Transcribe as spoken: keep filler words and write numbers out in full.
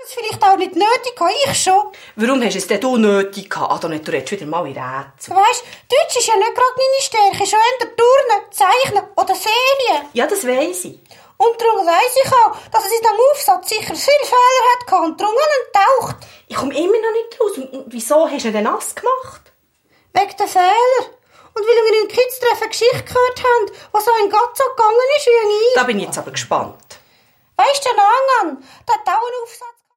es vielleicht auch nicht nötig gehabt, ich schon. Warum hast du es denn du nötig gehabt? Adonis, du redest wieder mal in Rätsel. Weisst, Deutsch ist ja nicht gerade meine Stärke, schon eher Turnen, Zeichnen oder Serien. Ja, das weiss ich. Und darum weiss ich auch, dass es in diesem Aufsatz sicher viele Fehler hat gehabt und darum enttaucht. Ich komme immer noch nicht raus. Und wieso hast du ihn denn nass gemacht? Wegen der Fehler. Und weil wir in Kids-Treffen Geschichte gehört haben, was so in Gott so gegangen ist wie ein I. Da bin ich jetzt aber gespannt. Weisst du, Angan, der hat auch einen Aufsatz